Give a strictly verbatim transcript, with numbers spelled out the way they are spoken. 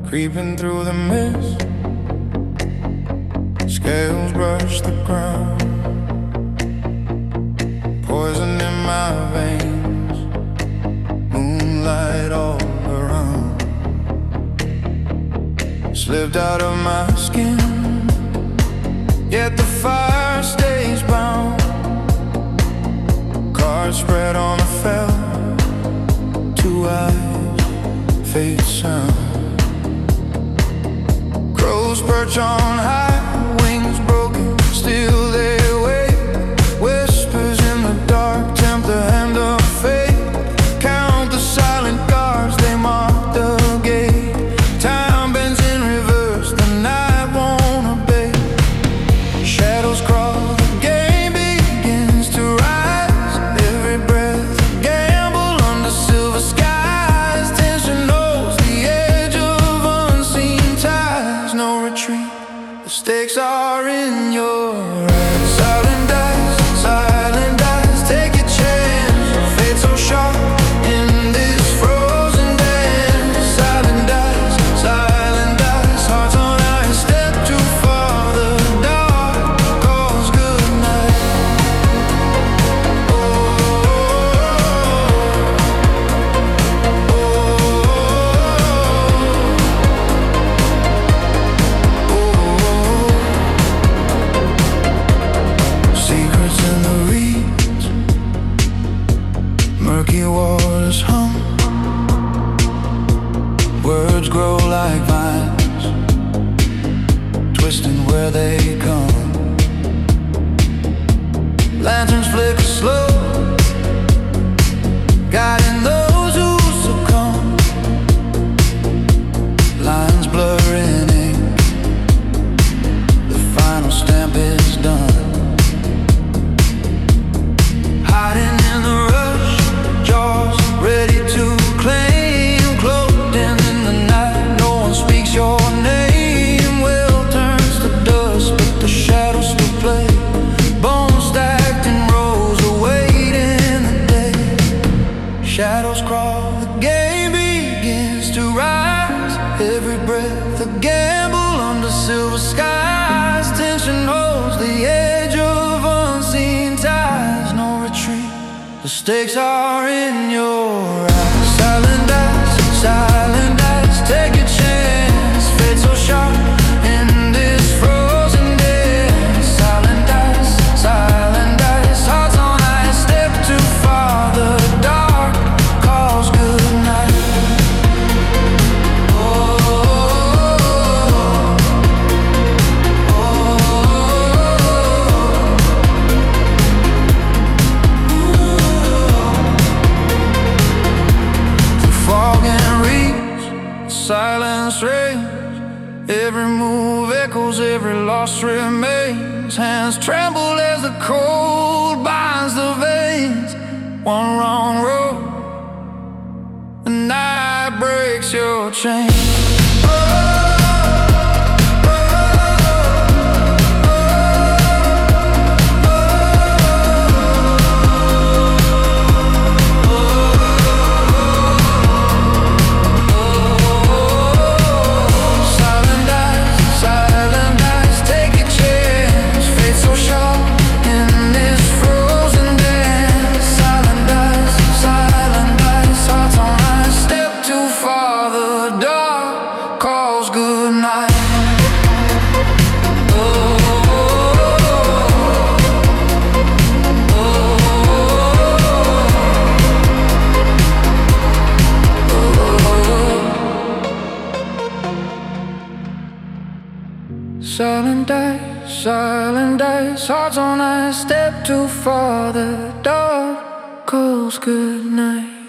creeping through the mist. Scales brush the ground, poison in my veins, moonlight all around. Slipped out of my skin, yet the fire stays bound. Cards spread on the felt, two eyes, fate sound. Crows perch on high, wings broken, still they wait. Whispers in the dark tempt the hand of fate. Count the silent guards, they mark the gate. Time bends in reverse, the night won't obey. Shadows crawl, the game begins to rise. Every breath a gamble under silver skies. Tension knows the edge of unseen ties. No retreat, the stakes are in your eyes. Silent dice, silent dice, take a chance. Fate so sharp in this frozen dance. Silent dice, silent dice, hearts on ice. Step too far, the dark calls goodnight. Oh, secrets in the reeds, murky waters hum. Words grow like vines, twisting where they come. Lanterns flicker slow, guiding those who succumb. Lines blur in ink, the final stamp is done. Hiding in the rush, jaws ready to claim. Cloaked in the night, no one speaks your name. Will turns to dust, but the shadows still play. Bones stacked in rows, awaiting the day. Shadows crawl, the game begins to rise. Every breath a gamble under silver skies. Tension holds the edge of unseen ties. No retreat, the stakes are in your eyes. Silent dice, silent dice, take a chance. Fate so sharp in this frozen dance. Silent dice, silent dice, hearts on ice. Step too far, the dark calls goodnight. Oh, fog and reeds, silence reigns. Every move echoes, every loss remains. Hands tremble as the cold binds the veins. One wrong road, the night breaks your chain. Silent dice, silent dice, take a chance. Fate so sharp in this frozen dance. Silent dice, silent dice, hearts on ice. Step too far, the dark calls goodnight. Silent dice, silent dice, hearts on ice. Step too far, the dark calls goodnight.